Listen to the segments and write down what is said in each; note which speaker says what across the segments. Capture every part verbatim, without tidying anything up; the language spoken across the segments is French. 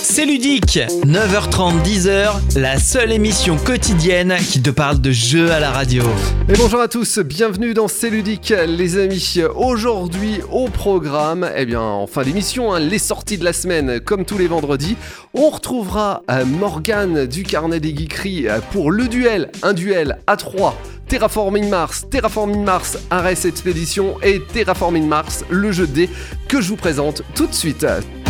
Speaker 1: C'est ludique, neuf heures trente, dix heures, la seule émission quotidienne qui te parle de jeux à la radio.
Speaker 2: Et bonjour à tous, bienvenue dans C'est ludique les amis. Aujourd'hui au programme, eh bien en fin d'émission, hein, les sorties de la semaine comme tous les vendredis. On retrouvera euh, Morgane du Carnet des Geekeries euh, pour le duel, un duel à trois. Terraforming Mars, Terraforming Mars, Ares Expedition et Terraforming Mars, le jeu de dés que je vous présente tout de suite.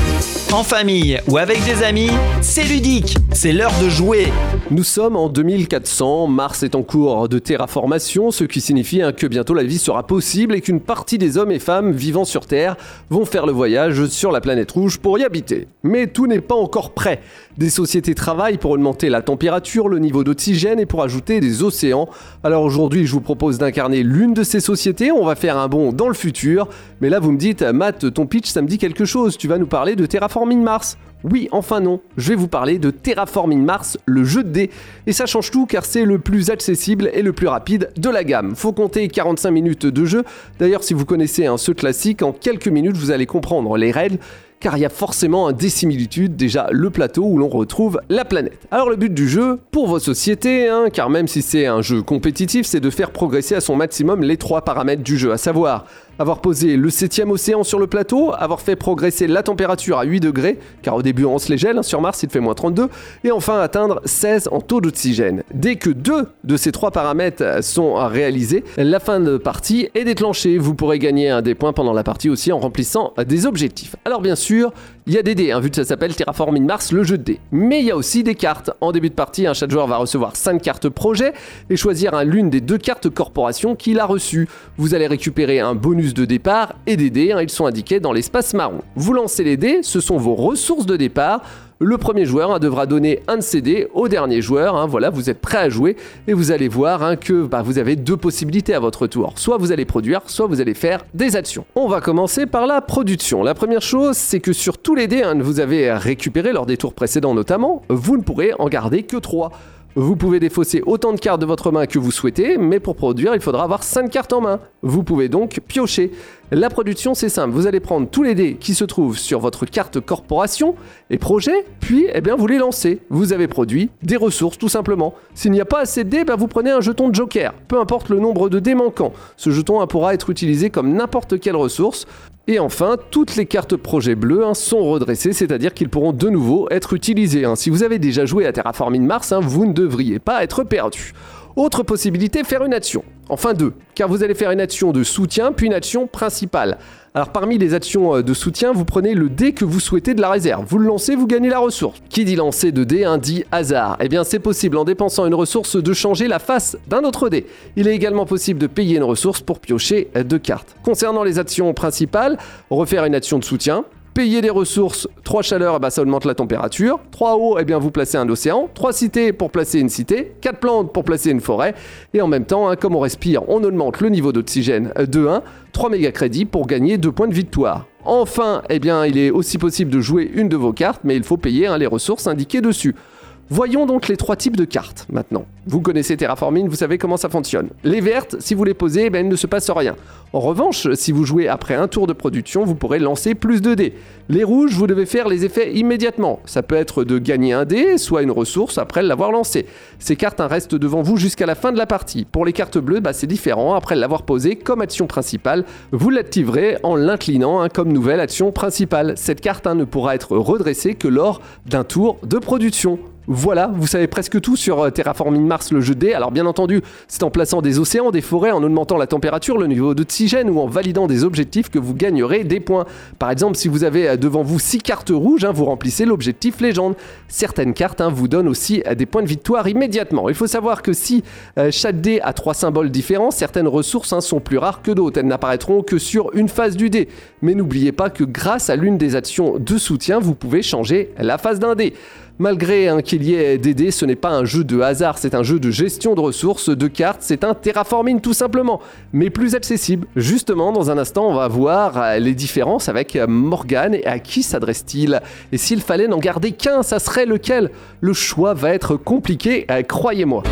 Speaker 1: En famille ou avec des amis, c'est ludique, c'est l'heure de jouer.
Speaker 2: Nous sommes en deux mille quatre cents, Mars est en cours de terraformation, ce qui signifie hein, que bientôt la vie sera possible et qu'une partie des hommes et femmes vivant sur Terre vont faire le voyage sur la planète rouge pour y habiter. Mais tout n'est pas encore prêt. Des sociétés travaillent pour augmenter la température, le niveau d'oxygène et pour ajouter des océans. Alors aujourd'hui, je vous propose d'incarner l'une de ces sociétés. On va faire un bond dans le futur. Mais là, vous me dites, Matt, ton pitch, ça me dit quelque chose. Tu vas nous parler de Terraforming Mars. Oui, enfin non, je vais vous parler de Terraforming Mars, le jeu de dés. Et ça change tout car c'est le plus accessible et le plus rapide de la gamme. Faut compter quarante-cinq minutes de jeu. D'ailleurs, si vous connaissez un ce classique, en quelques minutes, vous allez comprendre les règles. Car il y a forcément des similitudes, déjà le plateau où l'on retrouve la planète. Alors le but du jeu, pour vos sociétés, hein, car même si c'est un jeu compétitif, c'est de faire progresser à son maximum les trois paramètres du jeu, à savoir avoir posé le septième océan sur le plateau, avoir fait progresser la température à huit degrés, car au début on se les gèle, hein, sur Mars il fait moins trente-deux, et enfin atteindre seize en taux d'oxygène. Dès que deux de ces trois paramètres sont réalisés, la fin de partie est déclenchée. Vous pourrez gagner des points pendant la partie aussi en remplissant des objectifs. Alors bien sûr, il y a des dés, hein, vu que ça s'appelle Terraforming Mars, le jeu de dés. Mais il y a aussi des cartes. En début de partie, hein, chaque joueur va recevoir cinq cartes projet et choisir hein, l'une des deux cartes corporation qu'il a reçues. Vous allez récupérer un bonus de départ et des dés, hein, ils sont indiqués dans l'espace marron. Vous lancez les dés, ce sont vos ressources de départ. Le premier joueur hein, devra donner un de ses dés au dernier joueur. Hein, voilà, vous êtes prêt à jouer et vous allez voir hein, que bah, vous avez deux possibilités à votre tour. Soit vous allez produire, soit vous allez faire des actions. On va commencer par la production. La première chose, c'est que sur tous les dés hein, que vous avez récupérés lors des tours précédents notamment, vous ne pourrez en garder que trois. Vous pouvez défausser autant de cartes de votre main que vous souhaitez, mais pour produire, il faudra avoir cinq cartes en main. Vous pouvez donc piocher. La production, c'est simple. Vous allez prendre tous les dés qui se trouvent sur votre carte corporation et projet, puis eh bien, vous les lancez. Vous avez produit des ressources, tout simplement. S'il n'y a pas assez de dés, ben, vous prenez un jeton de joker, peu importe le nombre de dés manquants. Ce jeton hein, pourra être utilisé comme n'importe quelle ressource. Et enfin, toutes les cartes projet bleues hein, sont redressées, c'est-à-dire qu'ils pourront de nouveau être utilisés. Hein. Si vous avez déjà joué à Terraforming Mars, hein, vous ne devriez pas être perdu. Autre possibilité, faire une action. Enfin deux, car vous allez faire une action de soutien, puis une action principale. Alors parmi les actions de soutien, vous prenez le dé que vous souhaitez de la réserve. Vous le lancez, vous gagnez la ressource. Qui dit lancer de dés, hein, dit hasard. Eh bien c'est possible en dépensant une ressource de changer la face d'un autre dé. Il est également possible de payer une ressource pour piocher deux cartes. Concernant les actions principales, refaire une action de soutien. Payer des ressources, trois chaleurs, eh ben ça augmente la température. trois eaux, eh bien vous placez un océan. trois cités pour placer une cité. quatre plantes pour placer une forêt. Et en même temps, hein, comme on respire, on augmente le niveau d'oxygène de un. trois méga crédits pour gagner deux points de victoire. Enfin, eh bien, il est aussi possible de jouer une de vos cartes, mais il faut payer hein, les ressources indiquées dessus. Voyons donc les trois types de cartes maintenant. Vous connaissez Terraforming, vous savez comment ça fonctionne. Les vertes, si vous les posez, ben, il ne se passe rien. En revanche, si vous jouez après un tour de production, vous pourrez lancer plus de dés. Les rouges, vous devez faire les effets immédiatement. Ça peut être de gagner un dé, soit une ressource après l'avoir lancé. Ces cartes hein, restent devant vous jusqu'à la fin de la partie. Pour les cartes bleues, bah, c'est différent. Après l'avoir posée comme action principale, vous l'activerez en l'inclinant hein, comme nouvelle action principale. Cette carte hein, ne pourra être redressée que lors d'un tour de production. Voilà, vous savez presque tout sur Terraforming Mars, le jeu de dés. Alors bien entendu, c'est en plaçant des océans, des forêts, en augmentant la température, le niveau d'oxygène ou en validant des objectifs que vous gagnerez des points. Par exemple, si vous avez devant vous six cartes rouges, hein, vous remplissez l'objectif légende. Certaines cartes hein, vous donnent aussi des points de victoire immédiatement. Il faut savoir que si euh, chaque dé a trois symboles différents, certaines ressources hein, sont plus rares que d'autres. Elles n'apparaîtront que sur une face du dé. Mais n'oubliez pas que grâce à l'une des actions de soutien, vous pouvez changer la face d'un dé. Malgré hein, qu'il y ait des dés, ce n'est pas un jeu de hasard, c'est un jeu de gestion de ressources, de cartes, c'est un terraforming tout simplement, mais plus accessible. Justement, dans un instant, on va voir les différences avec Morgane et à qui s'adresse-t-il. Et s'il fallait n'en garder qu'un, ça serait lequel? Le choix va être compliqué, croyez-moi.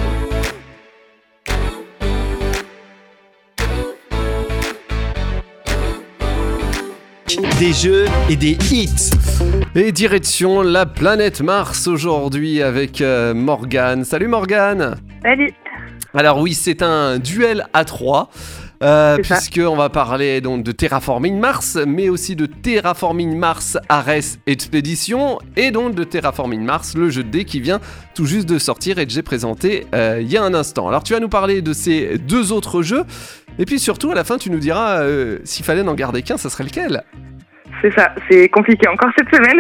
Speaker 1: Thank you. des jeux et des hits.
Speaker 2: Et direction la planète Mars aujourd'hui avec euh, Morgane. Salut Morgane.
Speaker 3: Salut.
Speaker 2: Alors oui, c'est un duel à trois. Euh, puisqu'on va parler donc de Terraforming Mars, mais aussi de Terraforming Mars Ares Expedition, et donc de Terraforming Mars, le jeu de dés qui vient tout juste de sortir et que j'ai présenté euh, il y a un instant. Alors tu vas nous parler de ces deux autres jeux, et puis surtout à la fin tu nous diras euh, s'il fallait n'en garder qu'un, ça serait lequel ?
Speaker 3: C'est ça, c'est compliqué encore cette semaine.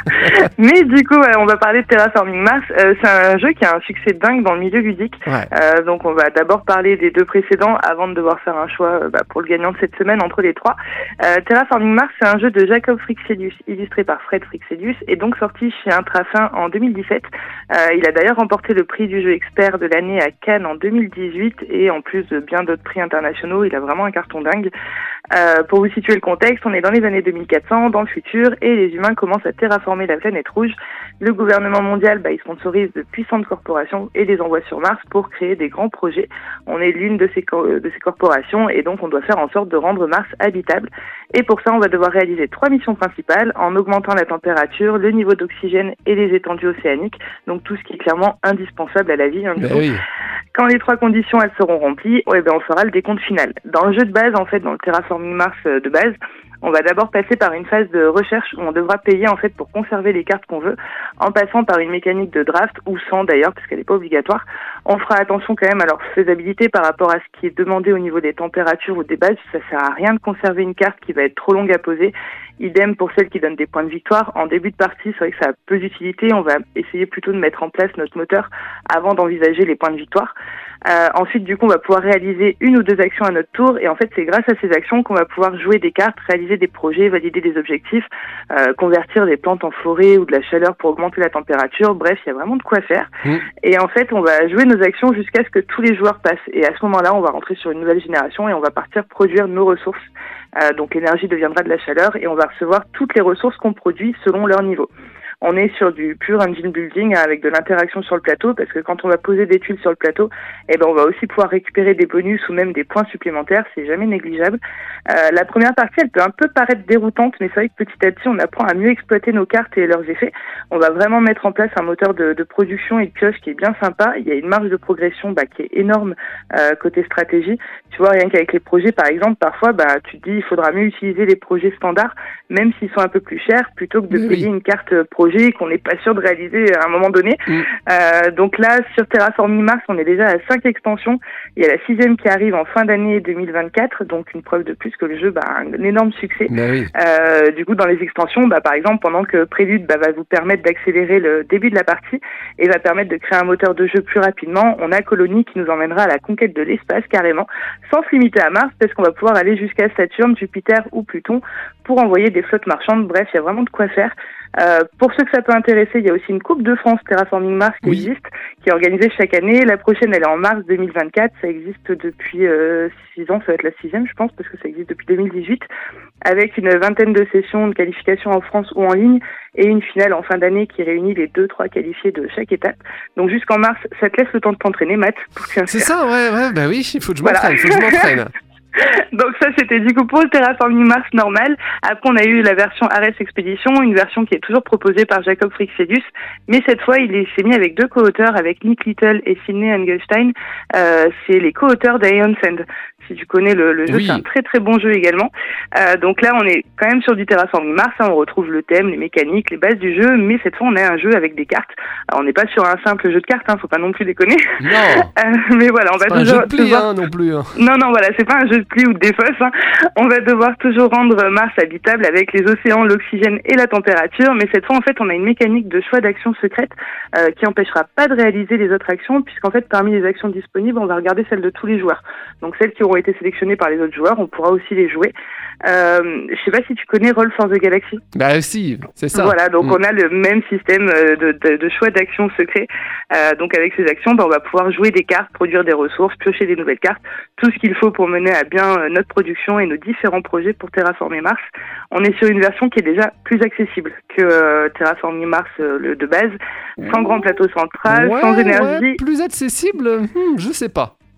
Speaker 3: Mais du coup, ouais, on va parler de Terraforming Mars. Euh, c'est un jeu qui a un succès dingue dans le milieu ludique. Ouais. Euh, donc on va d'abord parler des deux précédents avant de devoir faire un choix euh, bah, pour le gagnant de cette semaine entre les trois. Euh, Terraforming Mars, c'est un jeu de Jacob Fryxelius, illustré par Fred Fryxelius, et donc sorti chez Intrafin en deux mille dix-sept. Euh, il a d'ailleurs remporté le prix du jeu expert de l'année à Cannes en deux mille dix-huit, et en plus de bien d'autres prix internationaux, il a vraiment un carton dingue. Euh, pour vous situer le contexte, on est dans les années deux mille quatre cents, dans le futur, et les humains commencent à terraformer la planète rouge. Le gouvernement mondial, bah, il sponsorise de puissantes corporations et les envoie sur Mars pour créer des grands projets. On est l'une de ces, co- de ces corporations, et donc on doit faire en sorte de rendre Mars habitable. Et pour ça, on va devoir réaliser trois missions principales, en augmentant la température, le niveau d'oxygène et les étendues océaniques, donc tout ce qui est clairement indispensable à la vie. Hein,
Speaker 2: ben oui.
Speaker 3: Quand les trois conditions elles seront remplies, ouais, ben on fera le décompte final. Dans le jeu de base, en fait, dans le Terraforming Mars de base, on va d'abord passer par une phase de recherche où on devra payer en fait pour conserver les cartes qu'on veut, en passant par une mécanique de draft, ou sans d'ailleurs, parce qu'elle n'est pas obligatoire. On fera attention quand même à leur faisabilité par rapport à ce qui est demandé au niveau des températures ou des bases. Ça sert à rien de conserver une carte qui va être trop longue à poser. Idem pour celle qui donne des points de victoire. En début de partie, c'est vrai que ça a peu d'utilité. On va essayer plutôt de mettre en place notre moteur avant d'envisager les points de victoire. Euh, ensuite, du coup, on va pouvoir réaliser une ou deux actions à notre tour, et en fait, c'est grâce à ces actions qu'on va pouvoir jouer des cartes, réaliser des projets, valider des objectifs, euh, convertir des plantes en forêt ou de la chaleur pour augmenter la température. Bref, il y a vraiment de quoi faire. Mmh. Et en fait, on va jouer nos actions jusqu'à ce que tous les joueurs passent. Et à ce moment-là, on va rentrer sur une nouvelle génération et on va partir produire nos ressources. Euh, donc l'énergie deviendra de la chaleur et on va recevoir toutes les ressources qu'on produit selon leur niveau. On est sur du pur engine building hein, avec de l'interaction sur le plateau, parce que quand on va poser des tuiles sur le plateau, eh ben on va aussi pouvoir récupérer des bonus ou même des points supplémentaires, c'est jamais négligeable. Euh, la première partie, elle peut un peu paraître déroutante, mais c'est vrai que petit à petit, on apprend à mieux exploiter nos cartes et leurs effets. On va vraiment mettre en place un moteur de, de production et de pioche qui est bien sympa. Il y a une marge de progression bah, qui est énorme euh, côté stratégie. Tu vois, rien qu'avec les projets, par exemple, parfois, bah, tu te dis il faudra mieux utiliser les projets standards, même s'ils sont un peu plus chers, plutôt que de oui. payer une carte projet qu'on n'est pas sûr de réaliser à un moment donné. Mmh. Euh, donc là, sur Terraforming Mars, on est déjà à cinq extensions. Il y a la sixième qui arrive en fin d'année deux mille vingt-quatre, donc une preuve de plus que le jeu bah, a un énorme succès.
Speaker 2: Oui.
Speaker 3: Euh, du coup, dans les extensions, bah, par exemple, pendant que Prélude bah, va vous permettre d'accélérer le début de la partie et va permettre de créer un moteur de jeu plus rapidement, on a Colony qui nous emmènera à la conquête de l'espace carrément, sans se limiter à Mars, parce qu'on va pouvoir aller jusqu'à Saturne, Jupiter ou Pluton pour envoyer des flottes marchandes. Bref, il y a vraiment de quoi faire. Euh, pour ceux que ça peut intéresser, il y a aussi une Coupe de France Terraforming Mars qui oui. existe, qui est organisée chaque année. La prochaine, elle est en mars deux mille vingt-quatre. Ça existe depuis euh, six ans, ça va être la sixième, je pense, parce que ça existe depuis deux mille dix-huit, avec une vingtaine de sessions de qualification en France ou en ligne, et une finale en fin d'année qui réunit les deux, trois qualifiés de chaque étape. Donc jusqu'en mars, ça te laisse le temps de t'entraîner, Matt, pour que
Speaker 2: C'est ça, ouais, ouais, bah oui, il faut que je m'entraîne, il faut que je m'entraîne.
Speaker 3: Donc ça, c'était du coup pour le Terraforming Mars normal. Après, on a eu la version Ares Expedition, une version qui est toujours proposée par Jacob Fryxelius, mais cette fois, il s'est mis avec deux co-auteurs, avec Nick Little et Sidney Engelstein. Euh, c'est les co-auteurs d'Aeon Send. Si tu connais le, le jeu, oui. C'est un très très bon jeu également. Euh, donc là, on est quand même sur du Terraforming Mars, hein, on retrouve le thème, les mécaniques, les bases du jeu, mais cette fois, on a un jeu avec des cartes. Alors, on n'est pas sur un simple jeu de cartes, hein, faut pas non plus déconner.
Speaker 2: Non.
Speaker 3: euh, mais voilà, on va
Speaker 2: c'est
Speaker 3: toujours...
Speaker 2: un jeu de pli,
Speaker 3: devoir...
Speaker 2: hein, non plus. Hein.
Speaker 3: Non, non, voilà, c'est pas un jeu de pli ou de défausse. Hein. On va devoir toujours rendre Mars habitable avec les océans, l'oxygène et la température, mais cette fois, en fait, on a une mécanique de choix d'actions secrètes euh, qui empêchera pas de réaliser les autres actions, puisqu'en fait, parmi les actions disponibles, on va regarder celles de tous les joueurs. Donc, celles qui auront été sélectionnées par les autres joueurs, on pourra aussi les jouer. Euh, je sais pas si tu connais Roll for the Galaxy.
Speaker 2: Bah si, c'est ça.
Speaker 3: Voilà, donc
Speaker 2: mmh.
Speaker 3: on a le même système de, de, de choix d'actions secrets. Euh, donc avec ces actions, bah, on va pouvoir jouer des cartes, produire des ressources, piocher des nouvelles cartes, tout ce qu'il faut pour mener à bien notre production et nos différents projets pour terraformer Mars. On est sur une version qui est déjà plus accessible que euh, Terraforming Mars euh, le, de base, sans grand plateau central,
Speaker 2: ouais,
Speaker 3: sans énergie.
Speaker 2: Ouais, plus accessible, hmm, je sais pas.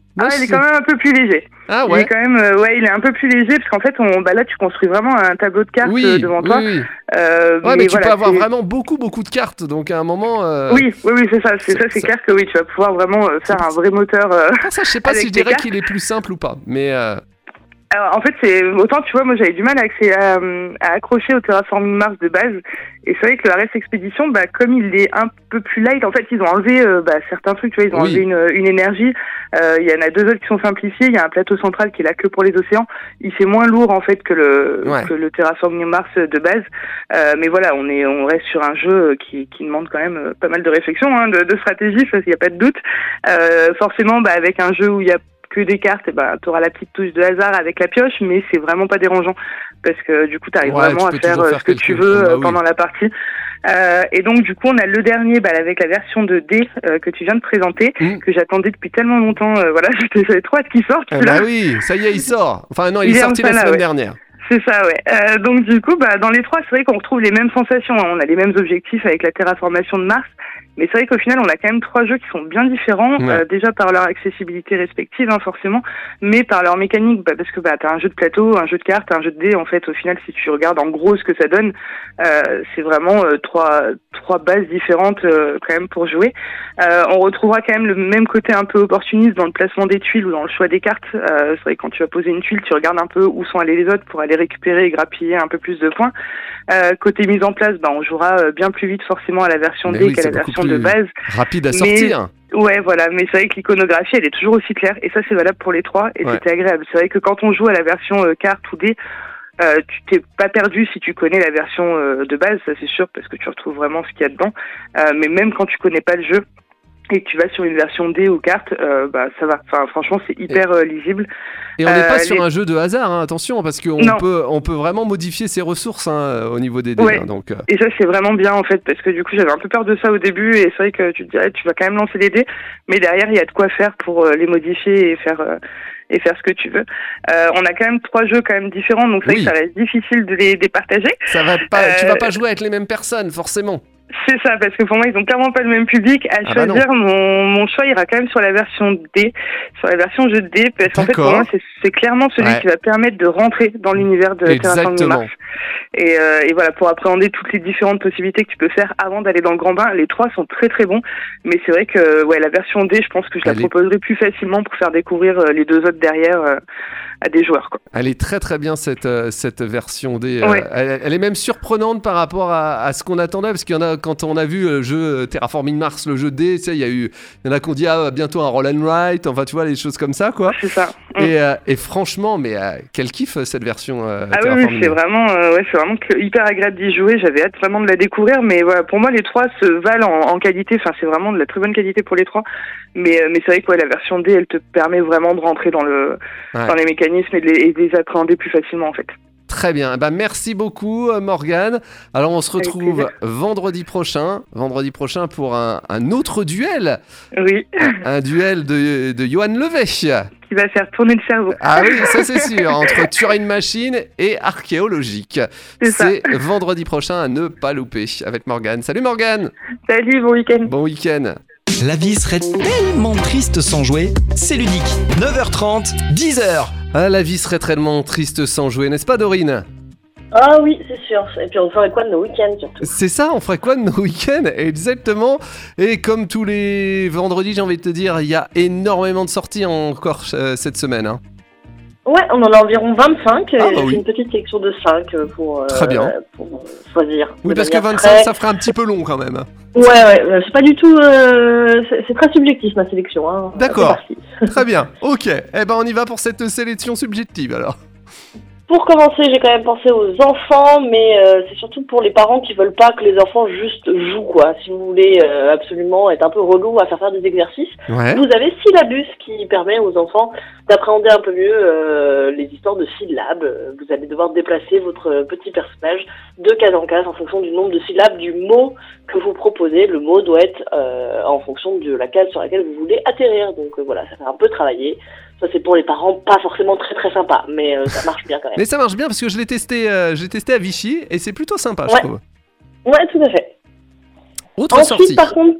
Speaker 3: Ah, il est quand même un peu plus léger.
Speaker 2: Ah
Speaker 3: il
Speaker 2: ouais.
Speaker 3: est quand même, euh, ouais, il est un peu plus léger parce qu'en fait, on, bah là, tu construis vraiment un tableau de cartes
Speaker 2: Oui,
Speaker 3: euh, devant
Speaker 2: oui,
Speaker 3: toi.
Speaker 2: oui.
Speaker 3: Euh,
Speaker 2: Ouais, mais, mais tu
Speaker 3: voilà,
Speaker 2: peux avoir
Speaker 3: c'est...
Speaker 2: vraiment beaucoup, beaucoup de cartes. Donc à un moment. Euh...
Speaker 3: Oui, oui, oui, c'est ça. C'est,
Speaker 2: c'est,
Speaker 3: ça, c'est
Speaker 2: ça...
Speaker 3: clair que oui, tu vas pouvoir vraiment euh, faire un vrai moteur. Euh,
Speaker 2: ah, ça, je sais pas si je dirais qu'il est plus simple ou pas. Mais. Euh...
Speaker 3: Alors, en fait, c'est autant, tu vois, moi j'avais du mal à, accès, à, à accrocher au Terraforming Mars de base. Et c'est vrai que le Ares Expedition, bah, comme il est un peu plus light, en fait, ils ont enlevé euh, bah, certains trucs, tu vois, ils ont
Speaker 2: oui.
Speaker 3: enlevé une, une énergie. Euh, il y en a deux autres qui sont simplifiés. Il y a un plateau central qui est là que pour les océans. Il fait moins lourd, en fait, que le,
Speaker 2: ouais.
Speaker 3: que le Terraforming Mars de base. Euh, mais voilà, on est, on reste sur un jeu qui, qui demande quand même pas mal de réflexion, hein, de, de stratégie, ça, il n'y a pas de doute. Euh, forcément, bah, avec un jeu où il y a que des cartes, et ben, t'auras la petite touche de hasard avec la pioche, mais c'est vraiment pas dérangeant parce que du coup t'arrives
Speaker 2: ouais,
Speaker 3: vraiment
Speaker 2: tu
Speaker 3: à faire,
Speaker 2: faire
Speaker 3: ce que tu veux
Speaker 2: bah,
Speaker 3: pendant
Speaker 2: oui.
Speaker 3: la partie. Euh, et donc du coup on a le dernier, bah, avec la version de dés euh, que tu viens de présenter, mmh. que j'attendais depuis tellement longtemps. Euh, voilà, j'avais trop hâte qu'il sorte.
Speaker 2: Eh bah oui, ça y est, il sort. Enfin non, il, il est sorti la semaine
Speaker 3: ouais.
Speaker 2: dernière.
Speaker 3: C'est ça, ouais. Euh, donc du coup, bah dans les trois, c'est vrai qu'on retrouve les mêmes sensations. Hein. On a les mêmes objectifs avec la terraformation de Mars. Mais c'est vrai qu'au final, on a quand même trois jeux qui sont bien différents, ouais. euh, déjà par leur accessibilité respective, hein, forcément, mais par leur mécanique, bah, parce que bah, t'as un jeu de plateau, un jeu de cartes, un jeu de dés, en fait, au final, si tu regardes en gros ce que ça donne, euh, c'est vraiment euh, trois trois bases différentes euh, quand même pour jouer. Euh, on retrouvera quand même le même côté un peu opportuniste dans le placement des tuiles ou dans le choix des cartes. Euh, c'est vrai que quand tu vas poser une tuile, tu regardes un peu où sont allés les autres pour aller récupérer et grappiller un peu plus de points. Euh, côté mise en place, bah, on jouera bien plus vite forcément à la version
Speaker 2: mais
Speaker 3: D
Speaker 2: oui,
Speaker 3: qu'à la version de base.
Speaker 2: Rapide à sortir.
Speaker 3: Mais, ouais, voilà. Mais c'est vrai que l'iconographie, elle est toujours aussi claire. Et ça, c'est valable pour les trois. Et ouais. c'était agréable. C'est vrai que quand on joue à la version euh, carte ou dé, euh, tu t'es pas perdu si tu connais la version euh, de base, ça c'est sûr, parce que tu retrouves vraiment ce qu'il y a dedans. Euh, mais même quand tu connais pas le jeu et que tu vas sur une version dé ou carte, euh, bah ça va. Enfin, franchement, c'est hyper euh, lisible.
Speaker 2: Et on n'est pas
Speaker 3: euh,
Speaker 2: sur
Speaker 3: les...
Speaker 2: un jeu de hasard, hein, attention, parce qu'on peut, on peut vraiment modifier ses ressources hein, au niveau des dés.
Speaker 3: Ouais.
Speaker 2: Hein, donc, euh...
Speaker 3: Et ça, c'est vraiment bien, en fait, parce que du coup, j'avais un peu peur de ça au début, et c'est vrai que tu te dirais, tu vas quand même lancer les dés, mais derrière, il y a de quoi faire pour euh, les modifier et faire... Euh, et faire ce que tu veux. Euh, on a quand même trois jeux quand même différents, donc c'est oui. vrai que ça reste difficile de les départager.
Speaker 2: Ça va pas, euh... tu vas pas jouer avec les mêmes personnes, forcément.
Speaker 3: C'est ça, parce que pour moi, ils ont clairement pas le même public. À ah choisir, bah mon, mon choix ira quand même sur la version D, sur la version jeu de D, parce qu'en fait, pour moi, c'est, c'est clairement celui ouais. qui va permettre de rentrer dans l'univers de Terraforming Mars. Et, euh, et voilà, pour appréhender toutes les différentes possibilités que tu peux faire avant d'aller dans le grand bain, les trois sont très très bons. Mais c'est vrai que ouais, la version D, je pense que je la Elle proposerai est... plus facilement pour faire découvrir les deux autres derrière euh, à des joueurs, quoi.
Speaker 2: Elle est très très bien cette, euh, cette version D.
Speaker 3: Ouais.
Speaker 2: Euh, elle, elle est même surprenante par rapport à, à ce qu'on attendait, parce qu'il y en a, quand on a vu le jeu Terraforming Mars, le jeu D, tu sais, il y a eu, il y en a qui ont dit ah, bientôt un roll and write, enfin tu vois, les choses comme ça, quoi.
Speaker 3: C'est ça.
Speaker 2: Et, euh, et franchement, mais euh, quel kiff cette version euh,
Speaker 3: ah oui, oui, c'est vraiment, euh, ouais, c'est vraiment hyper agréable d'y jouer. J'avais hâte vraiment de la découvrir, mais voilà, pour moi les trois se valent en, en qualité. Enfin, c'est vraiment de la très bonne qualité pour les trois. Mais, euh, mais c'est vrai que ouais, la version D, elle te permet vraiment de rentrer dans le, ouais. dans les mécanismes et de, les, et de les appréhender plus facilement en fait.
Speaker 2: Très bien, bah, merci beaucoup Morgane. Alors on se retrouve vendredi prochain, vendredi prochain pour un, un autre duel.
Speaker 3: Oui.
Speaker 2: Un, un duel de, de Johan Levet.
Speaker 3: Qui va faire tourner le cerveau.
Speaker 2: Ah oui, ça c'est sûr, entre Turing Machine et archéologique.
Speaker 3: C'est,
Speaker 2: c'est vendredi prochain à ne pas louper avec Morgane. Salut Morgane.
Speaker 3: Salut, bon week-end.
Speaker 2: Bon week-end.
Speaker 1: La vie serait tellement triste sans jouer, c'est ludique. neuf heures trente, dix heures.
Speaker 2: Ah, la vie serait tellement triste sans jouer, n'est-ce pas Dorine ?
Speaker 4: Ah oui, c'est sûr. Et puis on ferait quoi de nos week-ends surtout ?
Speaker 2: C'est ça, on ferait quoi de nos week-ends ? Exactement. Et comme tous les vendredis, j'ai envie de te dire, il y a énormément de sorties encore euh, cette semaine. Hein.
Speaker 4: Ouais, on en a environ vingt-cinq.
Speaker 2: Ah, bah oui.
Speaker 4: Une petite sélection de cinq pour, euh,
Speaker 2: Très bien.
Speaker 4: pour choisir.
Speaker 2: Oui, parce que vingt-cinq, très... ça ferait un petit peu long quand même.
Speaker 4: Ouais, ouais, c'est pas du tout... Euh, c'est, c'est très subjectif ma sélection. Hein.
Speaker 2: D'accord, très bien. Ok, eh ben on y va pour cette sélection subjective alors.
Speaker 4: Pour commencer, j'ai quand même pensé aux enfants, mais euh, c'est surtout pour les parents qui veulent pas que les enfants juste jouent, quoi. Si vous voulez euh, absolument être un peu relou à faire faire des exercices,
Speaker 2: ouais.
Speaker 4: vous avez Syllabus qui permet aux enfants d'appréhender un peu mieux euh, les histoires de syllabes. Vous allez devoir déplacer votre petit personnage de case en case en fonction du nombre de syllabes du mot que vous proposez. Le mot doit être euh, en fonction de la case sur laquelle vous voulez atterrir. Donc euh, voilà, ça fait un peu travailler. Ça, c'est pour les parents, pas forcément très très sympa, mais euh, ça marche bien quand même.
Speaker 2: Mais ça marche bien parce que je l'ai testé, euh, je l'ai testé à Vichy et c'est plutôt sympa,
Speaker 4: ouais.
Speaker 2: je trouve.
Speaker 4: Ouais, tout à fait.
Speaker 2: Autre
Speaker 4: Ensuite,
Speaker 2: sortie.
Speaker 4: par contre,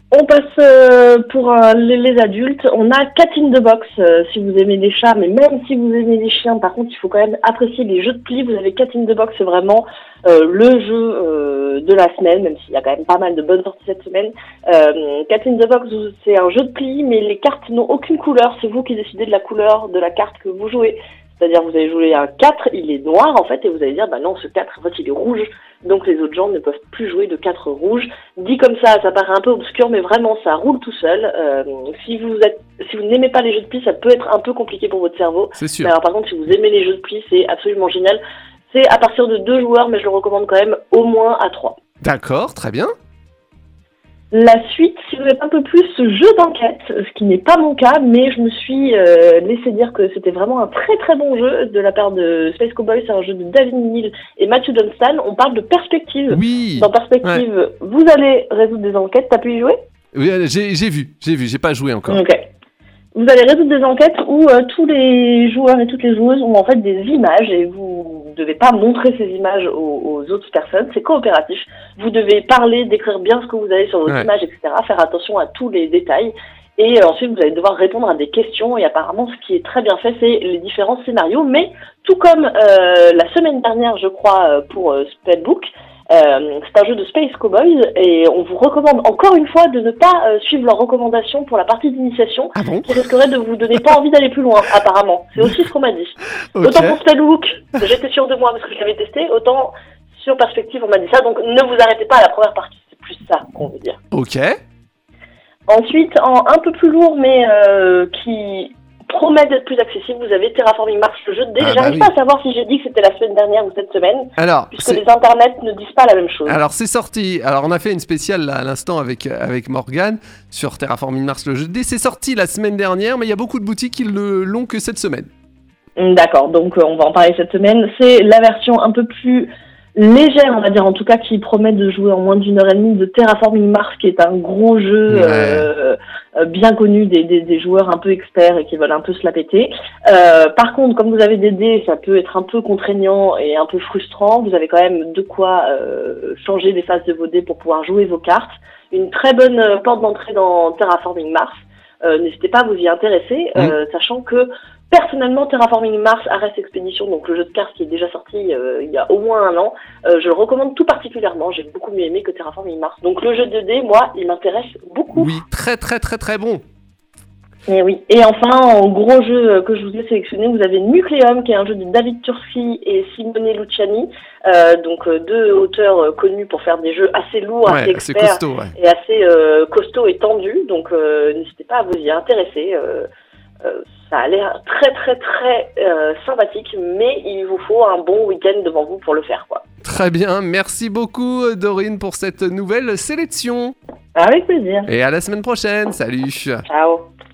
Speaker 4: On passe euh, pour euh, les, les adultes. On a Cat in the Box euh, si vous aimez les chats, mais même si vous aimez les chiens, par contre, il faut quand même apprécier les jeux de pli. Vous avez Cat in the Box, c'est vraiment euh, le jeu euh, de la semaine, même s'il y a quand même pas mal de bonnes sorties cette semaine. Euh, Cat in the Box, c'est un jeu de pli, mais les cartes n'ont aucune couleur. C'est vous qui décidez de la couleur de la carte que vous jouez. C'est-à-dire, vous allez jouer un quatre, il est noir, en fait, et vous allez dire, bah non, ce quatre, en fait, il est rouge. Donc, les autres gens ne peuvent plus jouer de quatre rouges. Dit comme ça, ça paraît un peu obscur, mais vraiment, ça roule tout seul. Euh, si vous êtes, si vous n'aimez pas les jeux de pli, ça peut être un peu compliqué pour votre cerveau.
Speaker 2: C'est sûr.
Speaker 4: Mais alors, par contre, si vous aimez les jeux de pli, c'est absolument génial. C'est à partir de deux joueurs, mais je le recommande quand même au moins à trois.
Speaker 2: D'accord, très bien.
Speaker 4: La suite, si vous êtes un peu plus jeu d'enquête, ce qui n'est pas mon cas, mais je me suis euh, laissé dire que c'était vraiment un très très bon jeu de la part de Space Cowboy. C'est un jeu de David Neal et Matthew Johnston. On parle de perspective.
Speaker 2: Oui.
Speaker 4: Dans perspective, ouais. Vous allez résoudre des enquêtes. T'as pu y jouer ?
Speaker 2: Oui, j'ai, j'ai vu, j'ai vu, j'ai pas joué encore.
Speaker 4: Ok. Vous allez résoudre des enquêtes où euh, tous les joueurs et toutes les joueuses ont en fait des images et vous ne devez pas montrer ces images aux, aux autres personnes. C'est coopératif. Vous devez parler, décrire bien ce que vous avez sur vos ouais. images, et cetera. Faire attention à tous les détails. Et euh, ensuite, vous allez devoir répondre à des questions. Et apparemment, ce qui est très bien fait, c'est les différents scénarios. Mais tout comme euh, la semaine dernière, je crois, pour euh, Spellbook, Euh, c'est un jeu de Space Cowboys et on vous recommande encore une fois de ne pas euh, suivre leurs recommandations pour la partie d'initiation
Speaker 2: ah bon
Speaker 4: qui risquerait de vous donner pas envie d'aller plus loin apparemment. C'est aussi ce qu'on m'a dit. Okay. Autant pour Spellbook, j'étais sûre de moi parce que je l'avais testé, autant sur Perspective on m'a dit ça, donc ne vous arrêtez pas à la première partie, c'est plus ça qu'on veut dire.
Speaker 2: Ok.
Speaker 4: Ensuite, en un peu plus lourd mais euh, qui promet d'être plus accessible, vous avez Terraforming Mars, le jeu de dés. Ah, J'arrive bah oui. pas à savoir si j'ai dit que c'était la semaine dernière ou cette semaine,
Speaker 2: alors,
Speaker 4: puisque
Speaker 2: c'est...
Speaker 4: les internets ne disent pas la même chose.
Speaker 2: Alors c'est sorti, alors on a fait une spéciale là, à l'instant avec, avec Morgane sur Terraforming Mars, le jeu de dés. C'est sorti la semaine dernière, mais il y a beaucoup de boutiques qui le, l'ont que cette semaine.
Speaker 4: D'accord, donc on va en parler cette semaine. C'est la version un peu plus légère, on va dire, en tout cas, qui promet de jouer en moins d'une heure et demie de Terraforming Mars, qui est un gros jeu ouais. euh, bien connu des, des, des joueurs un peu experts et qui veulent un peu se la péter. Euh, par contre, comme vous avez des dés, ça peut être un peu contraignant et un peu frustrant. Vous avez quand même de quoi euh, changer les faces de vos dés pour pouvoir jouer vos cartes. Une très bonne porte d'entrée dans Terraforming Mars. Euh, n'hésitez pas à vous y intéresser, mmh. euh, sachant que personnellement, Terraforming Mars Ares Expedition, donc le jeu de cartes qui est déjà sorti euh, il y a au moins un an, euh, je le recommande tout particulièrement. J'ai beaucoup mieux aimé que Terraforming Mars. Donc le jeu de dés, moi, il m'intéresse beaucoup.
Speaker 2: Oui, très très très très bon.
Speaker 4: Et oui. Et enfin, en gros jeu que je vous ai sélectionné, vous avez Nucleum, qui est un jeu de David Tursi et Simone Luciani, euh, donc euh, deux auteurs euh, connus pour faire des jeux assez lourds,
Speaker 2: ouais,
Speaker 4: assez experts
Speaker 2: costaud, ouais.
Speaker 4: et assez euh, costauds et tendus. Donc euh, n'hésitez pas à vous y intéresser. Euh, euh, ça a l'air très très très euh, sympathique, mais il vous faut un bon week-end devant vous pour le faire, quoi.
Speaker 2: Très bien, merci beaucoup Dorine pour cette nouvelle sélection.
Speaker 4: Avec plaisir.
Speaker 2: Et à la semaine prochaine, salut.
Speaker 4: Ciao.